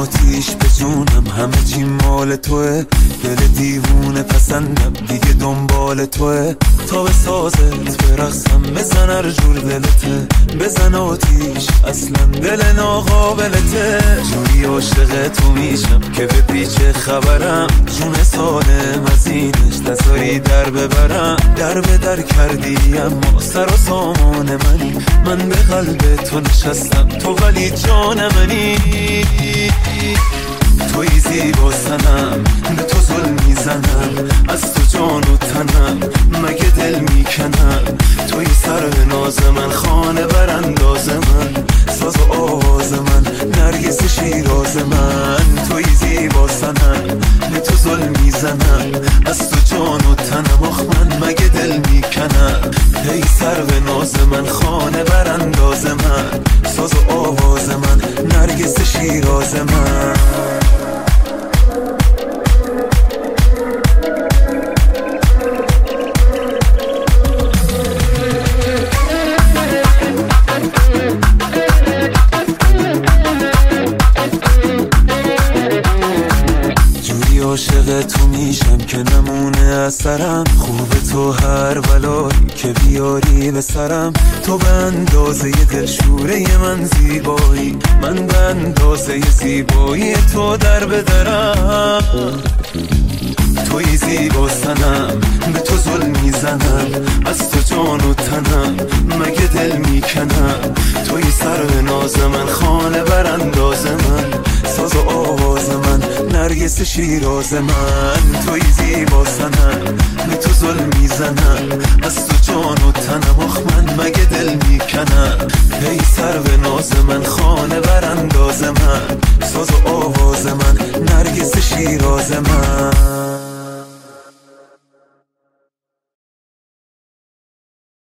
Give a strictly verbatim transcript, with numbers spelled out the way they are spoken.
آتیش به جونم، همه چی مال توه، دل دیوونه پسندم دیگه دنبال توه. تا به سازت برقصم بزن هر جور دلته، بزن آتیش اصلا دل ناقابلته. جوری عاشق تو میشم که به پیچ خبرم، جون سالم از اینش دستاری در ببرم. در به در کردی اما سر و سامان منی، من به قلب تو نشستم تو ولی جان منی. توی زیبا سنم به تو ظلم میزنم، از تو جان و تنم مگه دل میکنم. توی سر ناز من، خانه برانداز من، ساز و آواز من، نرگس شیراز من. توی زیبا سنم به تو ظلم میزنم، از تو جان و تنم آخ من مگه دل میکنم. ای سر به ناز من، خانه برانداز من، ساز و آواز من، نرگس شیراز من. عاشق تو میشم که نمونه از سرم، خوب تو هر بلایی که بیاری به سرم. تو به اندازه دلشوره من زیبایی، من به اندازه زیبایی تو در بدرم. توی زیبا سنم به تو ظلم میزنم، از تو جان و تنم مگه دل میکنم. توی سر ناز من، خانه برانداز من، ساز و آواز من، نرگس شیراز من. توی زیبا سنم به تو ظلم میزنم، از تو جان و تنم آخ من مگه دل میکنم. ای سر به ناز من، خانه برانداز من، ساز و آواز من، نرگس شیراز من.